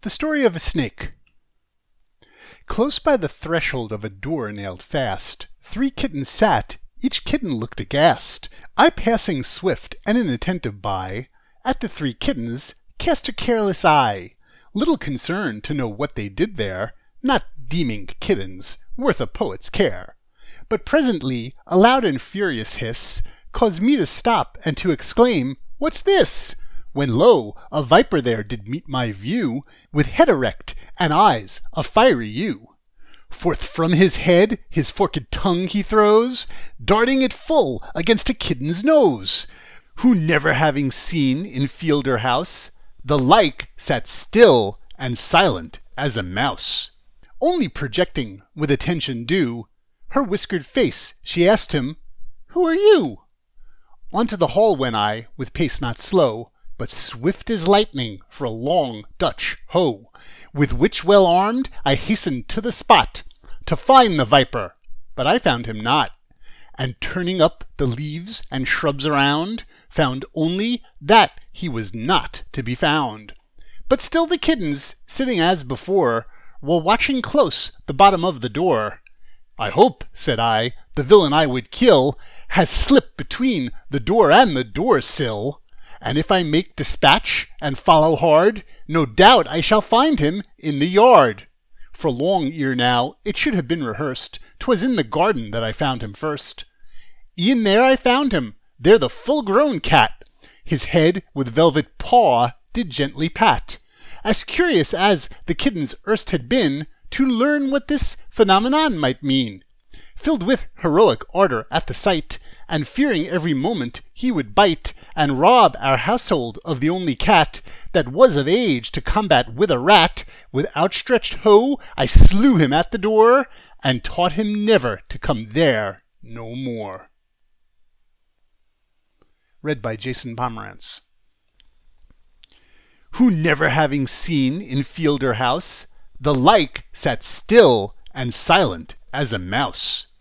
The story of a snake. Close by the threshold of a door nailed fast, 3 kittens sat, each kitten looked aghast. I passing swift and inattentive by, at the 3 kittens cast a careless eye, little concerned to know what they did there, not deeming kittens worth a poet's care. But presently a loud and furious hiss caused me to stop and to exclaim, "What's this?" When lo, a viper there did meet my view, with head erect and eyes a fiery hue. Forth from his head his forked tongue he throws, darting it full against a kitten's nose, who never having seen in field or house, the like sat still and silent as a mouse. Only projecting with attention due her whiskered face, she asked him, "Who are you?" Onto the hall went I, with pace not slow, but swift as lightning for a long Dutch hoe, with which well armed I hastened to the spot, to find the viper, but I found him not, and turning up the leaves and shrubs around, found only that he was not to be found. But still the kittens, sitting as before, were watching close the bottom of the door. "I hope," said I, "the villain I would kill has slipped between the door and the door sill. And if I make dispatch and follow hard, no doubt I shall find him in the yard. For long ere now it should have been rehearsed, 'twas in the garden that I found him first. E'en there I found him, there the full-grown cat, his head with velvet paw did gently pat, as curious as the kittens erst had been, to learn what this phenomenon might mean. Filled with heroic ardor at the sight, and fearing every moment he would bite and rob our household of the only cat that was of age to combat with a rat, with outstretched hoe I slew him at the door, and taught him never to come there no more." Read by Jason Pomerantz. Who never having seen in field or house, the like sat still and silent as a mouse.